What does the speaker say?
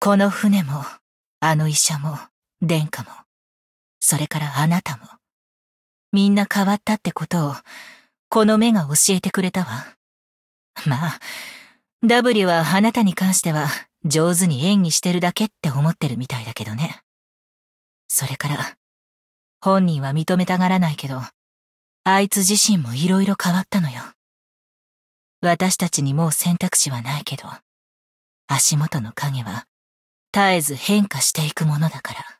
この船も、あの医者も、殿下も、それからあなたも、みんな変わったってことを、この目が教えてくれたわ。まあ、W はあなたに関しては上手に演技してるだけって思ってるみたいだけどね。それから、本人は認めたがらないけど、あいつ自身もいろいろ変わったのよ。私たちにもう選択肢はないけど、足元の影は絶えず変化していくものだから。